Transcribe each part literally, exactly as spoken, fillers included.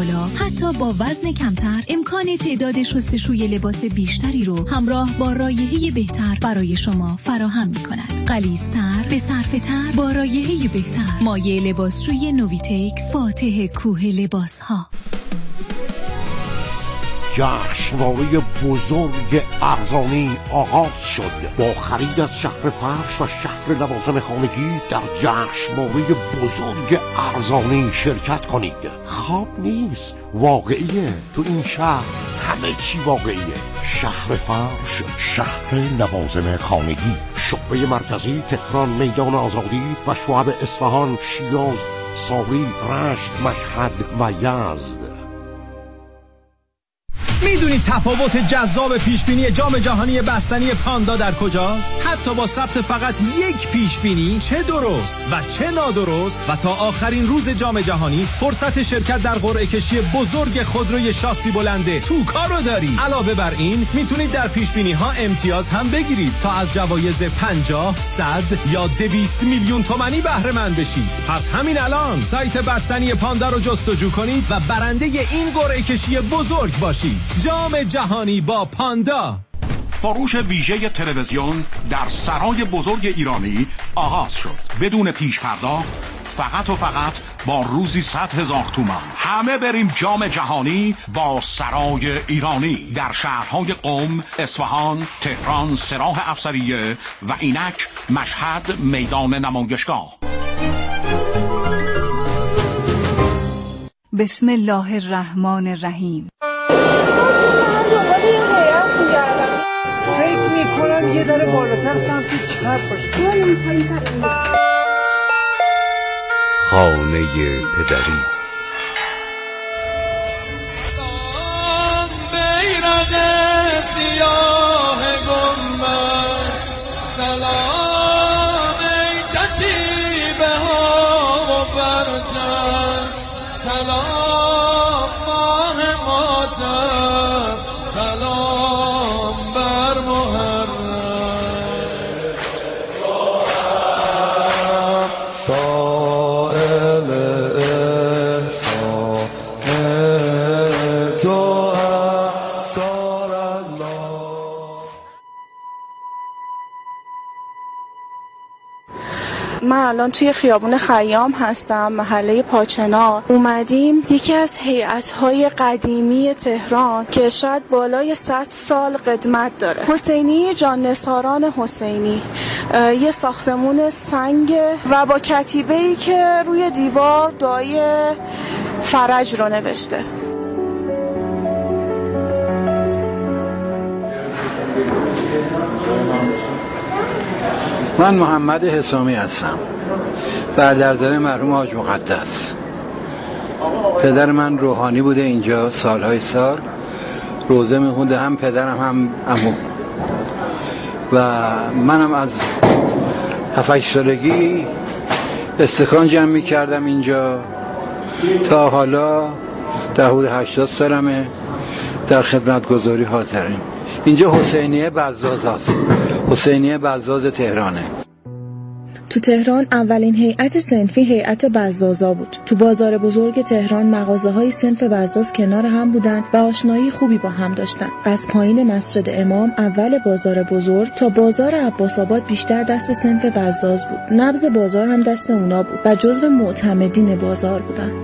بالا، حتی با وزن کمتر امکان تعداد شستشوی لباس بیشتری رو همراه با رایحه بهتر برای شما فراهم می‌کند. غلیظ‌تر، به صرفه‌تر، با رایحه بهتر. مایع لباسشویی نویتکس، فاتح کوه لباس‌ها. جشنواره بزرگ ارزانی آغاز شد. با خرید از شهر فرش و شهر لوازم خانگی در جشنواره بزرگ ارزانی شرکت کنید. خواب نیست، واقعیه. تو این شهر همه چی واقعیه. شهر فرش، شهر لوازم خانگی، شعبه مرکزی تهران، میدان آزادی و شعب اصفهان، شیراز، ساری، رشت، مشهد و یزد. میدونید تفاوت جذاب پیشبینی جام جهانی بستنی پاندا در کجاست؟ حتی با ثبت فقط یک پیشبینی، چه درست و چه نادرست، و تا آخرین روز جام جهانی فرصت شرکت در قرعه کشی بزرگ خودروی شاسی بلنده توکا رو دارید. علاوه بر این میتونید در پیشبینی ها امتیاز هم بگیرید تا از جوایز پنجاه، صد یا دویست میلیون تومانی بهره مند بشید. پس همین الان سایت بستنی پاندا رو جستجو کنید و برنده این قرعه کشی بزرگ باشید. جام جهانی با پاندا. فروش ویژه تلویزیون در سرای بزرگ ایرانی آغاز شد. بدون پیش پرداخت، فقط و فقط با روزی صد هزار تومان. همه بریم جام جهانی با سرای ایرانی در شهرهای قم، اصفهان، تهران، سراح افسریه و اینک مشهد میدان نمایشگاه. بسم الله الرحمن الرحیم. فکر میکنم یه ذره بالاتر سمت چپ باشه. خانه پدری. بیرق سیاه گنبد، سلام ای کتیبه ها و برجم، سلام ماه ماتم، سلام بر محرم. سائل احسان تو احسان الله. من الان توی خیابون خیام هستم، محله پاچنار. اومدیم یکی از هیئت‌های قدیمی تهران که شاید بالای صد سال قدمت داره، حسینی جان نثاران حسینی، یه ساختمون سنگ و با کتیبه‌ای که روی دیوار دعای فرج رو نوشته. من محمد حسامی هستم، برادرزاده مرحوم حاج مقدس. پدر من روحانی بوده اینجا سالهای سال، روزه میخونده، هم پدرم هم عمو. و منم از هفت سالگی استخوان جمع میکردم اینجا تا حالا در حدود هشتاد سالمه در خدمتگزاری حاضریم. اینجا حسینیه بزاز هست، حسینیه بزاز تهرانه. تو تهران اولین هیئت صنفی هیئت بزازا بود. تو بازار بزرگ تهران مغازه‌های صنف بزاز کنار هم بودن و آشنایی خوبی با هم داشتن. از پایین مسجد امام اول بازار بزرگ تا بازار عباس‌آباد بیشتر دست صنف بزاز بود. نبض بازار هم دست اونا بود و جزو معتمدین بازار بودن.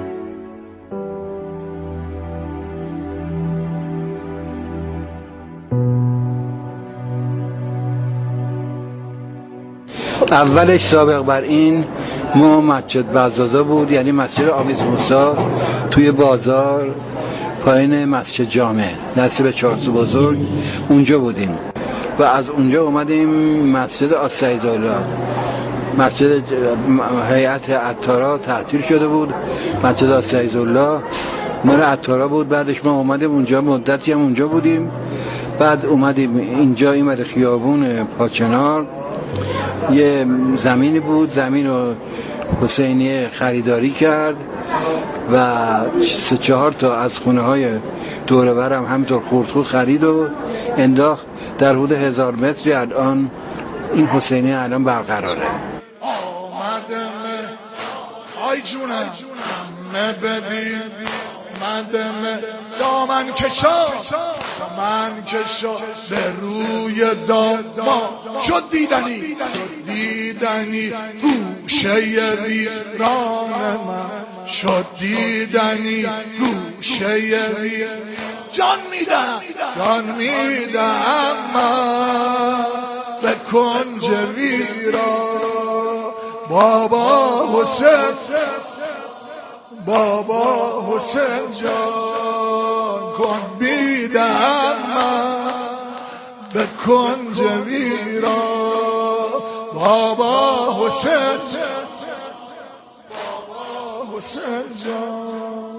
اولش سابق بر این ما مسجد بزازا بود، یعنی مسجد آویز موسی توی بازار پایین مسجد جامع نصیب چارسو بزرگ اونجا بودیم و از اونجا اومدیم مسجد آسیزالله. مسجد هیئت عطارا تعطیل شده بود، مسجد آسیزالله مال عطارا بود. بعدش ما اومدیم اونجا، مدتی هم اونجا بودیم. بعد اومدیم اینجا این خیابون پاچنار یه زمینی بود، زمین رو حسینیه خریداری کرد و سه چهار تا از خونه های دوره برم همینطور خورد خورد خرید و انداخت. در حدود هزار متری الان این حسینیه الان برقراره. آمدم آی جونم ببین خدم دامن کشا دامن کشا به روی داما شد دیدنی شد دیدنی گوشه ویران من شد دیدنی گوشه ویران جان میدم جان میدم من به کنج ویران بابا حسین بابا حسین جان کن بیدم من به کنج ویران بابا حسین بابا حسین جان.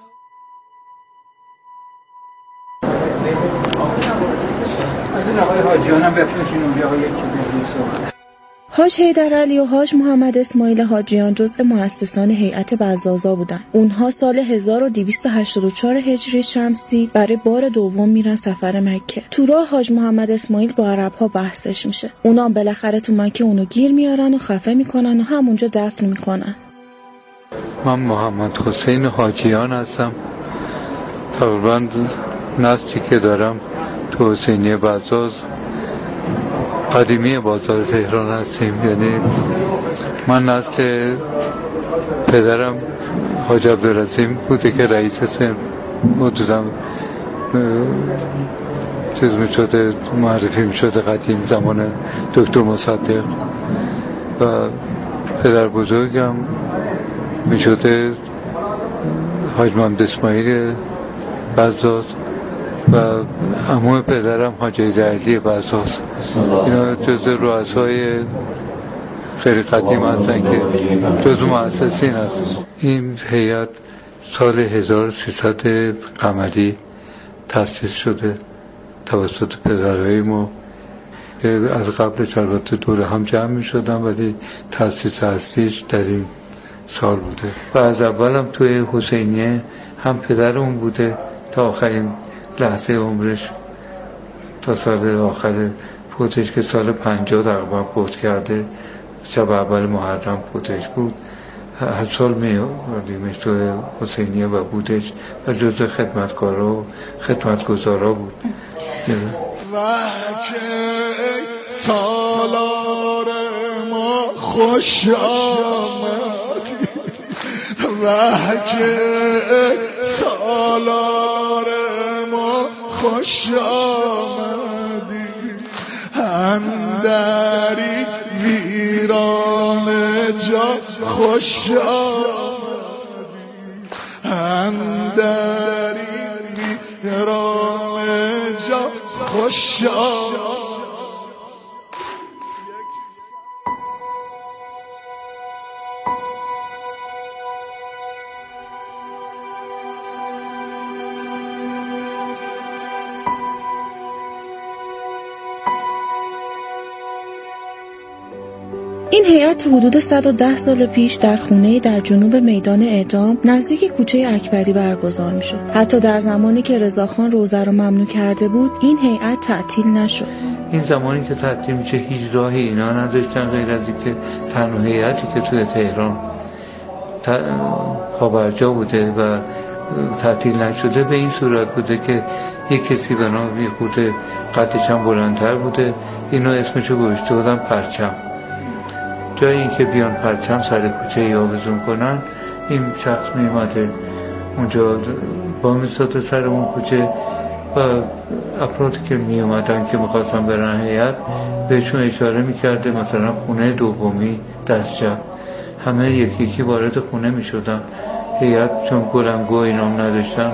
از این آقای حاجیان هم بپرسین اونجا ها یکی بگیم. حاج حیدرعلی و حاج محمد اسماعیل حاجیان جزء مؤسسان هیئت بزازا بودند. اونها سال هزار و دویست و هشتاد و چهار هجری شمسی برای بار دوم میرن سفر مکه. تو راه حاج محمد اسماعیل با عرب‌ها بحثش میشه. اونا بالاخره تو مکه اونو گیر میارن و خفه میکنن و همونجا دفن میکنن. من محمد حسین حاجیان هستم. تقریبا نسلی که دارم تو حسینیه بزاز قدیمی بازار تهران هستیم. یعنی من نسل پدرم حاج عبدالعظیم بوده که رئیس سن حدودم چیز می شده معرفی می شده قدیم زمان دکتر مصدق و پدر بزرگم می شده حاج محمد اسماعیل بزاز و عمو پدرم حاج حیدرعلی بزاز. اینا جزء رؤسای خیلی قدیم هستن که جزء مؤسسین هستن. این هیئت سال هزار و سیصد قمری تأسیس شده توسط پدرهای ما. از قبلش البته دور هم جمع می شدن ولی تأسیس اصلیش در این سال بوده و از اول هم توی حسینیه هم پدرمون بوده تا آخرین لحظه عمرش تا سال آخر فوتش که سال پنجاه تقریبا فوت کرده. شب اول محرم فوتش بود. هر سال می آوردیمش تو حسینیه و بودش و جزء خدمتکارا و خدمتگزارا بود. وحکه سالار ما خوش آمدی وحکه سالار ما خوش آمدی اندری ویران جا خوش آمدی اندری ویران جا خوش آمدی. این هیئت تو حدود صد و ده سال پیش در خونه‌ای در جنوب میدان اعدام نزدیک کوچه اکبری برگزار می‌شد. حتی در زمانی که رضاخان روزه رو ممنوع کرده بود این هیئت تعطیل نشد. این زمانی که تعطیل میشه هیچ راهی اینا نداشتن غیر از اینکه تنها هیئتی که توی تهران پابرجا بوده و تعطیل نشده به این صورت بوده که یک کسی به نام یه خورده قدش هم بلندتر بوده اینو اسمشو گذاشته بودن پرچم. جای این که بیان پرچم سر کوچه آویزون کنن این شخص می اومده اونجا با میستاده سر اون کوچه و افرادی که می اومدن که میخواستن برن هیئت بهشون اشاره میکرده مثلا خونه دومی دستجم همه یکی یکی وارد خونه میشدن. هیئت چون گلنگو اینام نداشتن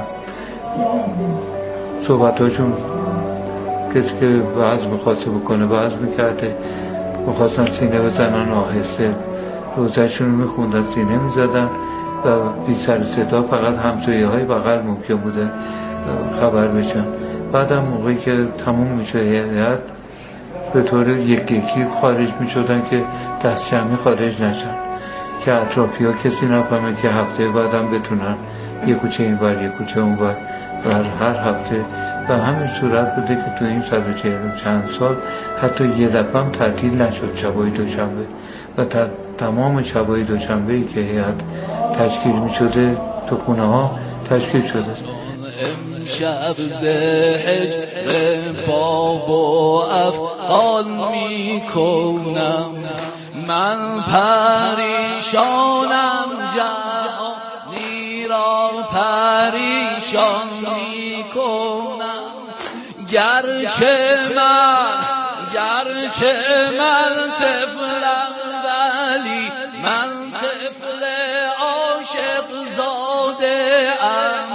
صحبتاشون کسی که وعظ میخواسته بکنه وعظ میکرده میخواستن سینه بزنن آهسته روزهشون رو میخوندن سینه میزدن و بی سر صدا فقط همسایه های بغل ممکن بوده خبر بشن. بعد هم موقعی که تموم میشه هیئت به طور یک یکی خارج میشدن که دست جمعی خارج نشن که اطرافی ها کسی نفهمه که هفته بعدم بتونن یک کوچه این بر یک کوچه اون بر هر هفته و همین صورت بوده که تو این صد و چهل چند سال حتی یه دفعه هم تعطیل نشد شبای دوشنبه و تمام شبای دوشنبه ای که هیئت تشکیل می شده تو خونه ها تشکیل شده. امشب زهج باب و افعال می کنم، من پریشانم جهانی را پریشان می کنم. گرچه من گرچه من طفلم ولی من طفل عاشق زاده ام،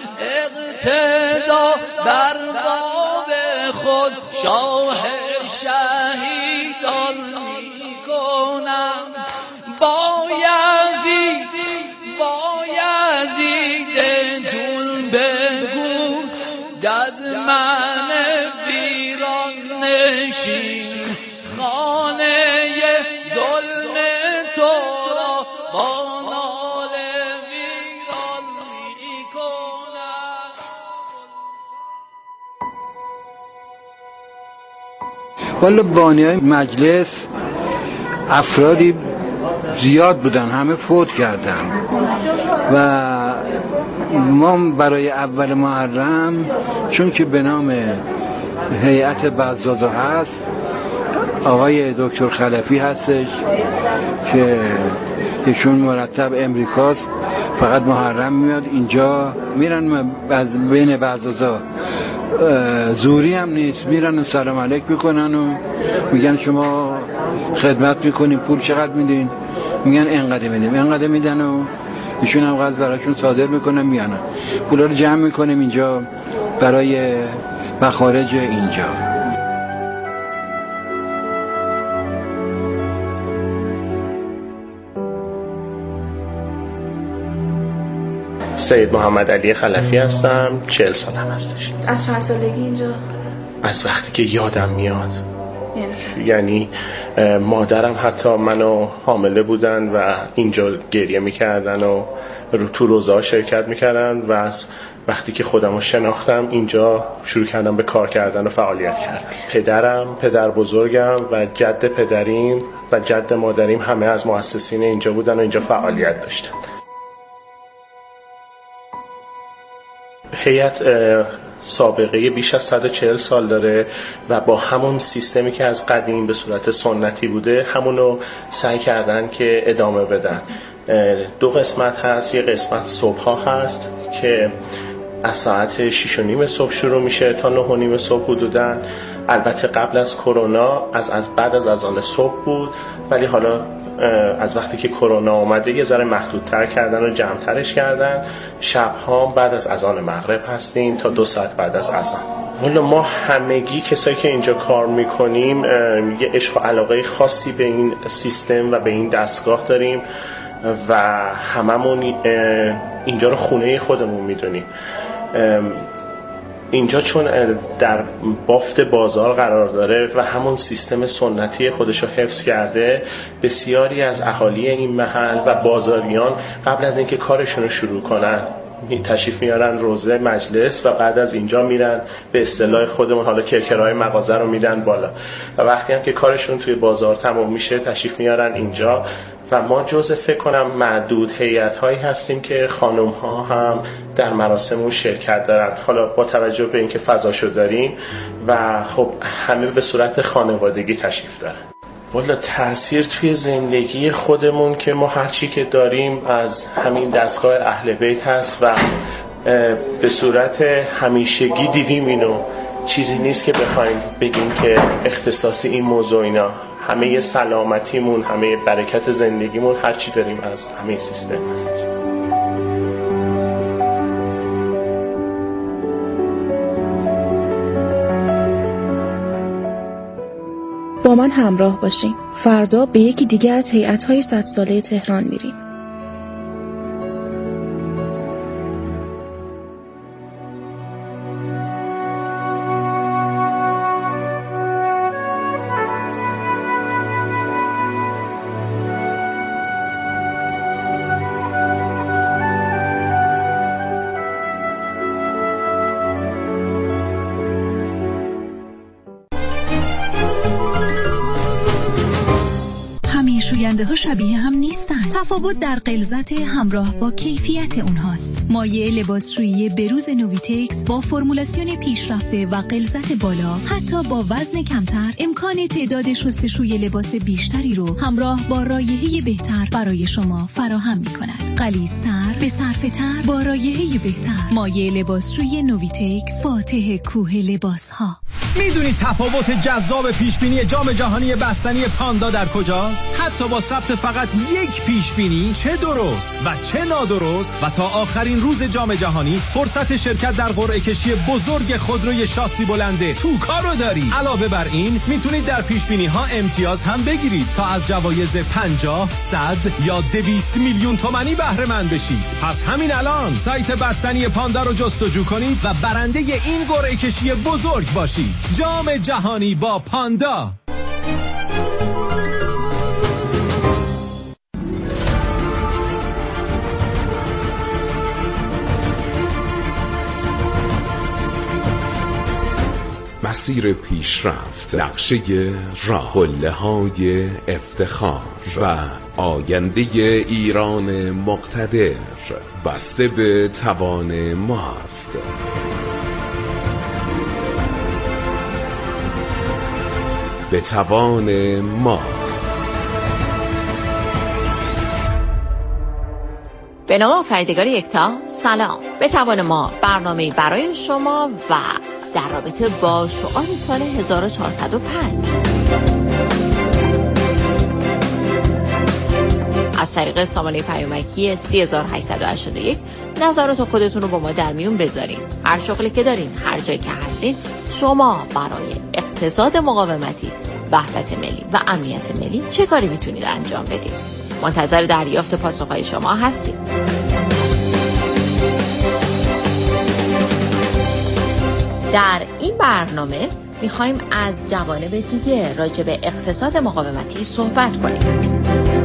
اقتدا بر باب خود شاه شهیدان می کنم. با یزید با یزید دون بگو از من ویران نشین، خانه ظلم تو را با ناله ویران می کنم. والا بانیای مجلس افرادی زیاد بودن، همه فوت کردن و ما برای اول محرم چون که به نام هیئت بزازا هست، آقای دکتر خلفی هستش که ایشون مرتب امریکاست، فقط محرم میاد اینجا، میرن بین بزازا، زوری هم نیست، میرن سلام علیک میکنن و میگن شما خدمت میکنیم، پول چقدر میدین؟ میگن اینقدر میدیم، اینقدر میدن و ایشون هم قضا براشون صادر میکنن، میانن پولا رو جمع میکنیم اینجا برای مخارج اینجا. سید محمد علی خلفی هستم، چهل سالم هستش. از چند سالگی اینجا؟ از وقتی که یادم میاد. یعنی مادرم حتی منو حامله بودن و اینجا گریه میکردن و تو روزا شرکت میکردن و از وقتی که خودم رو شناختم اینجا شروع کردم به کار کردن و فعالیت کردن. پدرم، پدر بزرگم و جد پدریم و جد مادریم همه از مؤسسین اینجا بودن و اینجا فعالیت داشتن. هیئت سابقه بیش از صد و چهل سال داره و با همون سیستمی که از قدیم به صورت سنتی بوده همونو سعی کردن که ادامه بدن. دو قسمت هست، یه قسمت صبح ها هست که از ساعت شش و نیم صبح شروع میشه تا نه و نیم صبح حدوداً. البته قبل از کرونا از از بعد از اذان صبح بود، ولی حالا از وقتی که کرونا اومده یه ذره محدودتر کردن و جمع‌ترش کردن. شب‌ها بعد از اذان مغرب هستیم تا دو ساعت بعد از اذان. والا ما همگی کسایی که اینجا کار میکنیم یه عشق و علاقه خاصی به این سیستم و به این دستگاه داریم و هممون اینجا رو خونه خودمون میدونیم. اینجا چون در بافت بازار قرار داره و همون سیستم سنتی خودش رو حفظ کرده، بسیاری از اهالی این محل و بازاریان قبل از اینکه کارشون رو شروع کنن تشریف میارن روزه مجلس و بعد از اینجا میرن به اصطلاح خودمون حالا کرکرهای مغازه رو میدن بالا و وقتی هم که کارشون توی بازار تمام میشه تشریف میارن اینجا و ما جزء فکر کنم معدود هیئت هایی هستیم که خانم ها هم در مراسمون شرکت دارن، حالا با توجه به اینکه فضاشو داریم و خب همه به صورت خانوادگی تشریف دارن. والا تأثیر توی زندگی خودمون که ما هرچی که داریم از همین دستگاه اهل بیت هست و به صورت همیشگی دیدیم اینو، چیزی نیست که بخوایم بگیم که اختصاصی این موضوع اینا، همه سلامتیمون، همه برکت زندگیمون، هرچی داریم از همه سیستم هست. با من همراه باشین. فردا به یکی دیگه از هیئت‌های صد ساله تهران میریم. شوینده ها شبیه هم نیستند. تفاوت در غلظت همراه با کیفیت اونهاست. مایع لباسشویی بروز نویتکس با فرمولاسیون پیشرفته و غلظت بالا حتی با وزن کمتر امکان تعداد شستشوی لباس بیشتری رو همراه با رایحه بهتر برای شما فراهم می‌کند. غلیظ‌تر، به صرفه‌تر، با رایحه بهتر. مایع لباسشویی نویتکس، فاتح کوه لباس‌ها. میدونید تفاوت جذاب پیشبینی جام جهانی بستنی پاندا در کجاست؟ حتی با ثبت فقط یک پیشبینی، چه درست و چه نادرست، و تا آخرین روز جام جهانی فرصت شرکت در قرعه کشی بزرگ خودروی شاسی بلنده توکا رو داری. علاوه بر این میتونید در پیشبینی ها امتیاز هم بگیرید تا از جوایز پنجاه، صد یا دویست میلیون تومانی بهره مند بشید. پس همین الان سایت بستنی پاندا رو جستجو کنید و برنده این قرعه کشی بزرگ باشید. جام جهانی با پاندا. مسیر پیشرفت، نقشه راه، قله‌های افتخار و آینده ایران مقتدر بسته به توان ماست. به توان ما. به نام آفریدگار یکتا، سلام. به توان ما برنامه برای شما و در رابطه با شعار سال هزار و چهارصد و پنج از طریق سامانه پیامکی سه هزار و هشتصد و هشتاد و یک نظرات خودتون رو با ما در میون بذارین. هر شغلی که دارین، هر جایی که هستین، شما برای اقتصاد مقاومتی، وحدت ملی و امنیت ملی چه کاری میتونید انجام بدید؟ منتظر دریافت پاسخهای شما هستیم. در این برنامه میخوایم از جوانب دیگه راجع به اقتصاد مقاومتی صحبت کنیم.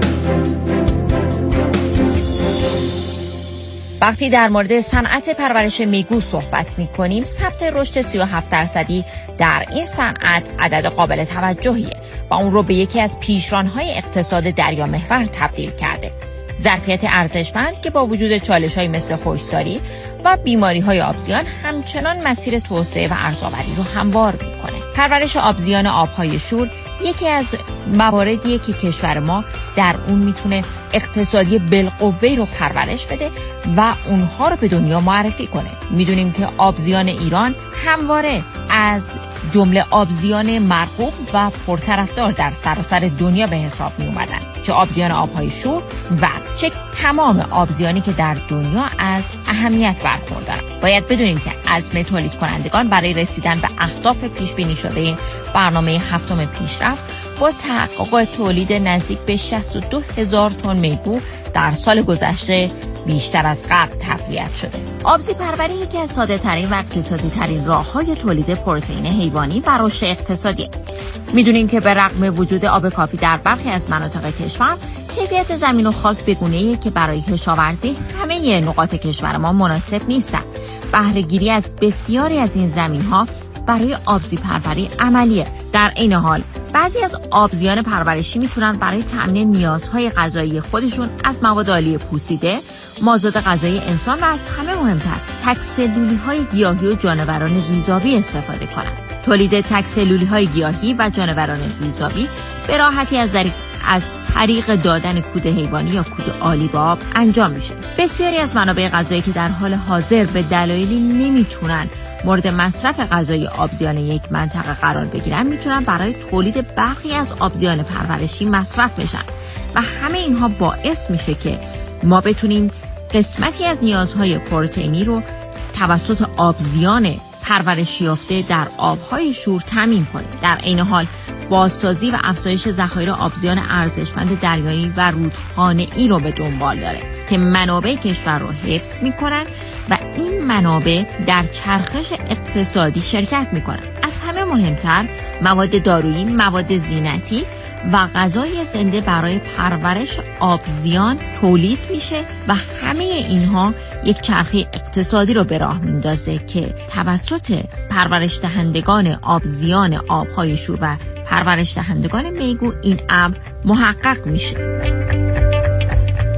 وقتی در مورد صنعت پرورش میگو صحبت میکنیم، ثبت رشد سی و هفت درصدی در این صنعت عدد قابل توجهیه و اون رو به یکی از پیشرانهای اقتصاد دریا محور تبدیل کرده. ظرفیت ارزشمند که با وجود چالش‌های مثل خشکسالی و بیماری‌های آبزیان همچنان مسیر توسعه و ارزآوری رو هموار می‌کنه. پرورش آبزیان آب‌های شور یکی از مواردیه که کشور ما در اون میتونه اقتصادی بالقوه رو پرورش بده و اونها رو به دنیا معرفی کنه. میدونیم که آبزیان ایران همواره از جمله آبزیان مرغوب و پرطرفدار در سراسر دنیا به حساب می اومدن، چه آبزیان آبهای شور و چه تمام آبزیانی که در دنیا از اهمیت برخوردارن. باید بدونیم که عزم تولید کنندگان برای رسیدن به اهداف پیش بینی شده برنامه هفتم پیشرفت با تحقق تولید نزدیک به شصت و دو هزار تن میگو در سال گذشته بیشتر از قبل تقویت شده. آبزی پروری یکی از ساده ترین و اقتصادی ترین راه های تولید پروتئین حیوانی و رشد اقتصادی. میدونیم که به رغم وجود آب کافی در برخی از مناطق کشور، کیفیت زمین و خاک بگونه‌ایه که برای کشاورزی همه نقاط کشور ما مناسب نیستن. بهره گیری از بسیاری از این زمین‌ها برای آبزی پروری عملیه. در این حال بعضی از آبزیان پرورشی میتونن برای تامین نیازهای غذایی خودشون از مواد آلی پوسیده، مازاد غذایی انسان و از همه مهمتر تک‌سلولی‌های گیاهی و جانوران ریزابی استفاده کنند. تولید تک‌سلولی‌های گیاهی و جانوران ریزابی به راحتی از طریق از طریق دادن کود حیوانی یا کود آلی به آب انجام میشه. بسیاری از منابع غذایی که در حال حاضر به دلایلی نمیتونن مورد مصرف غذایی آبزیان یک منطقه قرار بگیرن، میتونن برای تولید برخی از آبزیان پرورشی مصرف بشن و همه اینها باعث میشه که ما بتونیم قسمتی از نیازهای پروتئینی رو توسط آبزیان پرورش یافته در آبهای شور تامین کنیم. در عین حال بازسازی و افزایش ذخایر آبزیان ارزشمند دریایی و رودخانه‌ای رو به دنبال داره که منابع کشور رو حفظ میکنن و این منابع در چرخش اقتصادی شرکت میکنن. از همه مهمتر مواد دارویی، مواد زینتی و غذای زنده برای پرورش آبزیان تولید میشه و همه اینها یک چرخه اقتصادی رو به راه میندازه که توسط پرورش دهندگان آبزیان آبهای شور و پرورش دهندگان میگو این امر محقق میشه.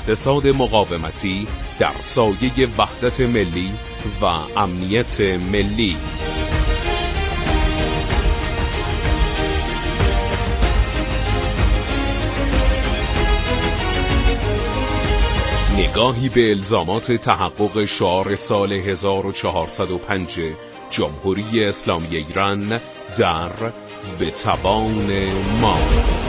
اقتصاد مقاومتی در سایه وحدت ملی و امنیت ملی. نگاهی به الزامات تحقق شعار سال هزار و چهارصد و پنج جمهوری اسلامی ایران در به توان ما.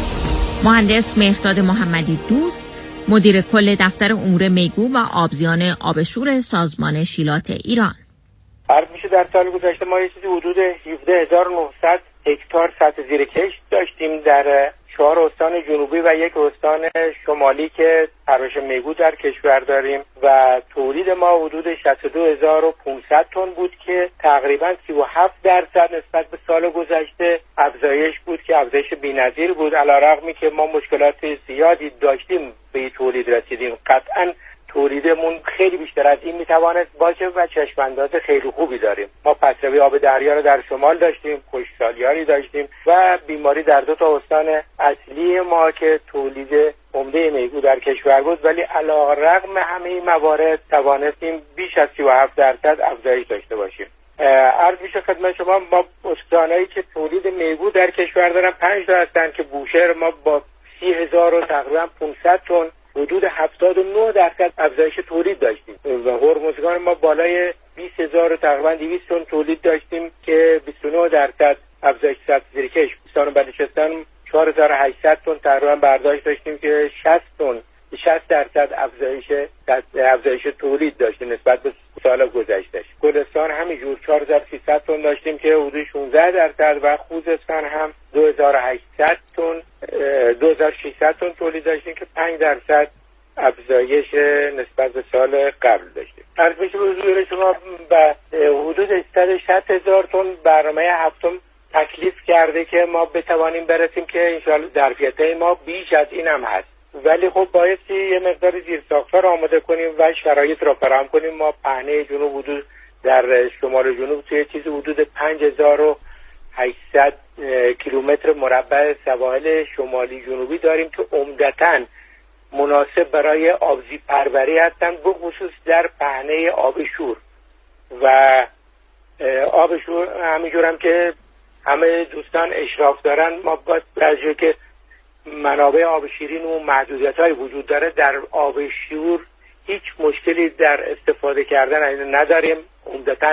مهندس مهرداد محمدی دوست، مدیر کل دفتر امور میگو و آبزیان آبشور سازمان شیلات ایران. عرض میشه در سال گذشته ما یه چیزی حدود هفده هزار و نهصد هکتار سطح زیر کشت داشتیم در چهار استان جنوبی و یک استان شمالی که پرورش میگو در کشور داریم و تولید ما حدود شصت و دو هزار و پانصد تن بود که تقریبا سی و هفت درصد نسبت به سال گذشته افزایش بود که افزایش بی‌نظیر بود، علی‌رغمی که ما مشکلات زیادی داشتیم به تولید رسیدیم. قطعاً تولیدمون خیلی بیشتر از این میتوانست باشه و چشمانداز خیلی خوبی داریم. ما پسروی آب دریا رو در شمال داشتیم، خشکسالیاری داشتیم و بیماری در دو تا استان اصلی ما که تولید عمده میگو در کشور بود، ولی علی‌رغم همه این موارد توانستیم بیش از سی و هفت درصد افزایش داشته باشیم. عرض میشه خدمت شما ما استانایی که تولید میگو در کشور دارن پنج تا هستن که بوشهر ما با سی هزار و تقریبا پانصد تن حدود هفتاد و نه درصد افزایش تولید داشتیم و هرمزگان ما بالای بیست هزار و تقریبا دویست تن تولید داشتیم که بیست و نه درصد افزایش سطح زیر کشت. استان بلوچستان چهار هزار و هشتصد تن تقریبا برداشت داشتیم که شصت تن شصت درصد افزایش افزایش تولید داشتیم نسبت به سال گذشته. گلستان همینجور چهار هزار و سیصد تن داشتیم که حدود شانزده درصد و خوزستان هم دو هزار و هشتصد تن دو هزار و ششصد تن تولید داشتیم که پنج درصد افزایش نسبت به سال قبل داشتیم. عرض میشه به حضور شما به حدود صد و شصت هزار تن برنامه هفتم تکلیف کرده که ما بتوانیم برسیم که انشاءالله ظرفیت ما بیش از این هم هست، ولی خب بایستی یه مقدار زیرساخت‌ها رو آماده کنیم و شرایط رو فراهم کنیم. ما پهنه جنوب حدود در شمال جنوب توی چیز حدود پنج هزار و هشتصد کیلومتر مربع سواحل شمالی جنوبی داریم که عمدتاً مناسب برای آبزی پروری هستن، به خصوص در پهنه آب شور و آب شور. همینجور هم که همه دوستان اشراف دارن، ما باید درجه که منابع آب شیرین و محدودیت‌های وجود داره در آب شور هیچ مشکلی در استفاده کردن نداریم. عمدتاً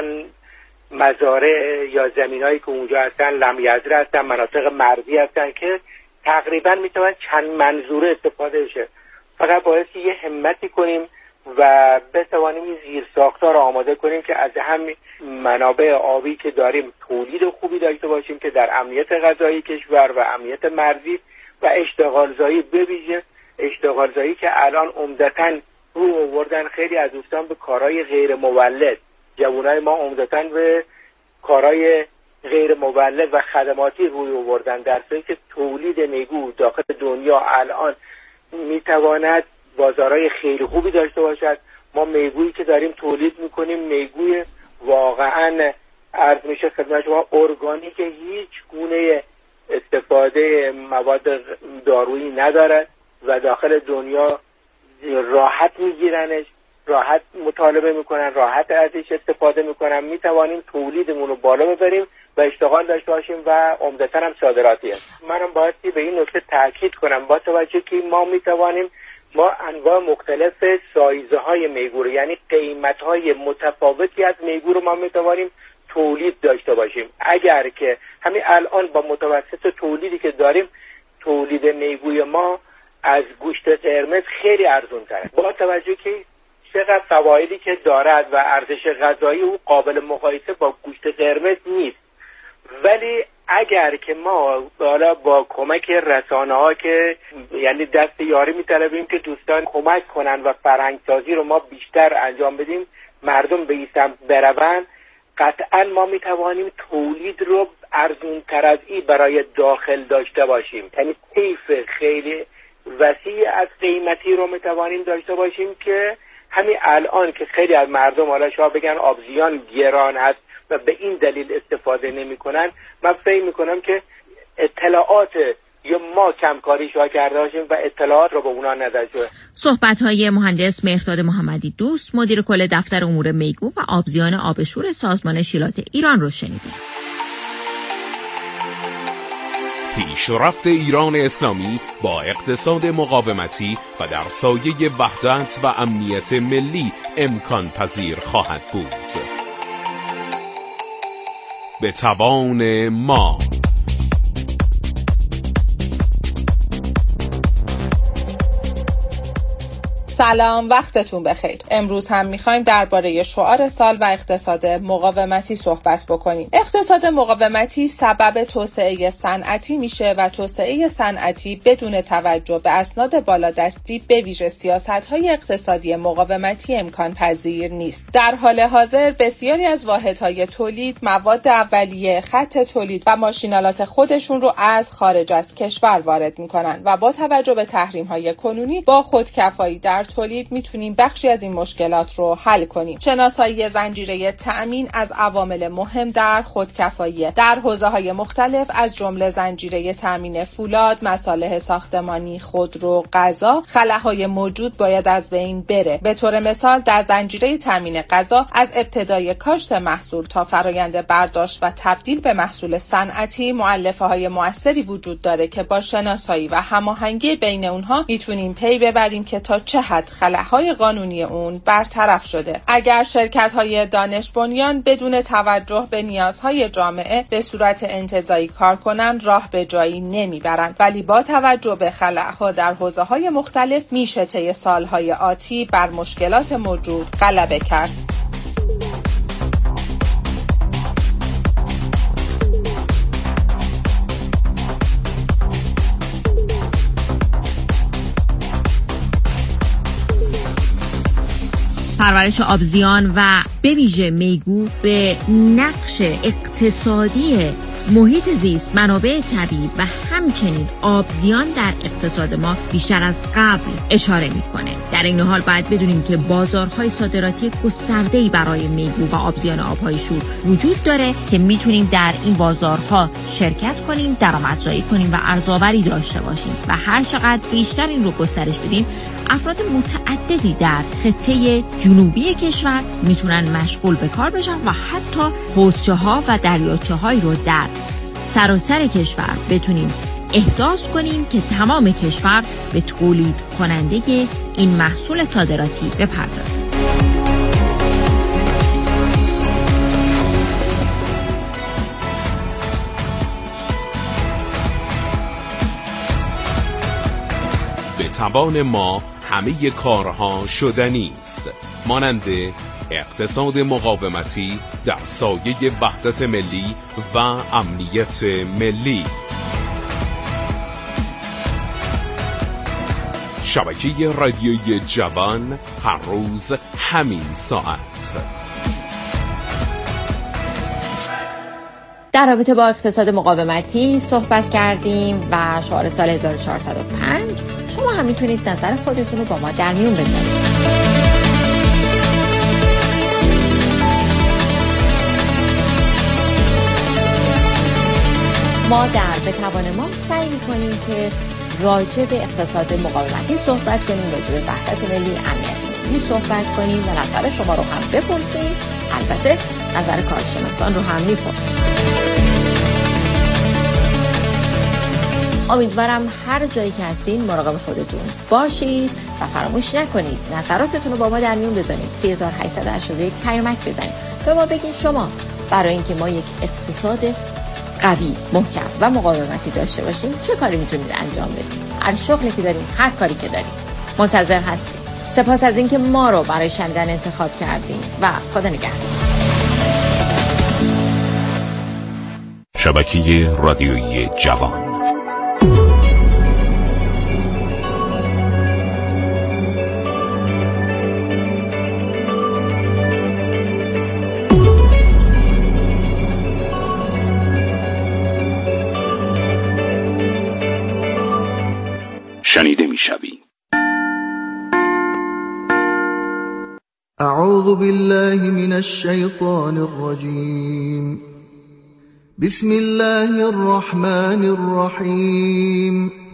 مزارع یا زمینایی که اونجا هستن لمیزره هستن، مناطق مرزی هستن که تقریبا میتونن چند منظوره استفاده بشه. فقط باید یه همتی کنیم و بتوانیم این زیرساخت‌ها رو آماده کنیم که از همین منابع آبی که داریم تولید خوبی داشته باشیم که در امنیت غذایی کشور و امنیت مرزی و اشتغالزایی بویژه اشتغالزایی که الان عمدتاً روی آوردن خیلی از دوستان به کارهای غیر مولد. جوانای ما عمدتاً به کارهای غیر مولد و خدماتی روی آوردن، در حالی که تولید میگو داخل دنیا الان میتواند بازارهای خیلی خوبی داشته باشد. ما میگویی که داریم تولید میکنیم میگوی واقعاً عرض میشه خدمت شما ارگانیک، هیچ گونه استفاده مواد دارویی ندارد و داخل دنیا راحت میگیرنش، راحت مطالبه میکنن، راحت ازش استفاده میکنن. میتوانیم تولیدمون رو بالا ببریم و اشتغال داشته باشیم و عمدتاً هم صادراتی هست. منم باید به این نکته تاکید کنم با توجه که ما میتوانیم ما انواع مختلف سایزه های میگو، یعنی قیمت های متفاوتی از میگو رو ما میتوانیم تولید داشته باشیم. اگر که همین الان با متوسط تولیدی که داریم، تولید میگوی ما از گوشت قرمز خیلی ارزون تره، با توجه که چقدر فوایدی که دارد و ارزش غذایی او قابل مقایسه با گوشت قرمز نیست. ولی اگر که ما حالا با کمک رسانه ها که یعنی دست یاری می‌طلبیم که دوستان کمک کنن و فرهنگ سازی رو ما بیشتر انجام بدیم، مردم به این سمت بروند، قطعا ما میتوانیم تولید رو ارزونتر از این برای داخل داشته باشیم. یعنی طیف خیلی وسیع از قیمتی رو میتوانیم داشته باشیم که همین الان که خیلی از مردم حالا شما بگن آبزیان گران هست و به این دلیل استفاده نمی کنن، من فکر می کنم که اطلاعات یا ما کمکاریشو کرده باشیم و اطلاعات رو به اونا نداده شده. صحبت‌های مهندس مهرداد محمدی دوست، مدیر کل دفتر امور میگو و آبزیان آبشور سازمان شیلات ایران رو شنیدیم. پیشرفت ایران اسلامی با اقتصاد مقاومتی و در سایه وحدت و امنیت ملی امکان پذیر خواهد بود. به توان ما. سلام، وقتتون بخیر. امروز هم میخوایم درباره شعار سال و اقتصاد مقاومتی صحبت بکنیم. اقتصاد مقاومتی سبب توسعه صنعتی میشه و توسعه صنعتی بدون توجه به اسناد بالادستی به ویژه سیاست‌های اقتصادی مقاومتی امکان پذیر نیست. در حال حاضر بسیاری از واحدهای تولید مواد اولیه، خط تولید و ماشینالات خودشون رو از خارج از کشور وارد میکنن و با توجه به تحریم‌های کنونی با خودکفایی در تولید میتونیم بخشی از این مشکلات رو حل کنیم. شناسایی زنجیره تأمین از عوامل مهم در خودکفایی در حوزه‌های مختلف از جمله زنجیره تأمین فولاد، مصالح ساختمانی، خودرو، غذا، خلاهای موجود باید از بین بره. به طور مثال در زنجیره تأمین غذا از ابتدای کاشت محصول تا فرآیند برداشت و تبدیل به محصول صنعتی مؤلفه‌های موثری وجود داره که با شناسایی و هماهنگی بین اونها میتونیم پی ببریم که تا چه حد خلاهای قانونی اون برطرف شده. اگر شرکت‌های دانش بنیان بدون توجه به نیازهای جامعه به صورت انتزاعی کار کنن راه به جایی نمیبرند، ولی با توجه به خلاها در حوزه‌های مختلف میشه طی سالهای آتی بر مشکلات موجود غلبه کرد. پرورش آبزیان و به ویژه میگو به نقش اقتصادی محیط زیست، منابع طبیعی و همچنین آبزیان در اقتصاد ما بیشتر از قبل اشاره میکنه. در این حال باید بدونیم که بازارهای صادراتی گسترده‌ای برای میگو و آبزیان آبهای شور وجود داره که میتونیم در این بازارها شرکت کنیم، درآمدزایی کنیم و ارزآوری داشته باشیم و هر چقدر بیشتر این رو گسترش بدیم، افراد متعددی در خطه جنوبی کشور میتونن مشغول به کار بشن و حتی حوضچه ها و دریاچه هایی رو در سراسر کشور بتونیم احداث کنیم که تمام کشور به تولید کننده این محصول صادراتی بپردازه. به توان ما همه کارها شدنی است، مانند اقتصاد مقاومتی در سایه وحدت ملی و امنیت ملی. شبکه رادیویی جوان، هر روز همین ساعت. در رابطه با اقتصاد مقاومتی صحبت کردیم و شعار سال هزار و چهارصد و پنج. شما هم میتونید نظر خودتون رو با ما در میون بذارید. ما در به توان ما سعی میکنیم که راجع به اقتصاد مقاومتی صحبت کنیم، راجع به وحدت ملی، امنیت ملی صحبت کنیم و نظر شما رو هم بپرسیم. البته نظر کارشناسان رو هم میپرسیم. امیدوارم هر جایی که هستین مراقب خودتون باشید و فراموش نکنید نظراتتون رو با ما در میون بذارید. سه هزار و هشتصد و هشتاد و یک پیامک بزنید. به ما بگین شما برای اینکه ما یک اقتصاد قوی، محکم و مقاومتی داشته باشیم چه کاری میتونید انجام بدید؟ هر شغلی که دارین، هر کاری که دارین. منتظر هستیم. سپاس از اینکه ما رو برای شنیدن انتخاب کردین و خدا نگهدار. شبکه رادیویی جوان. شنیده میشوی. اعوذ بالله من الشیطان الرجیم. بسم الله الرحمن الرحیم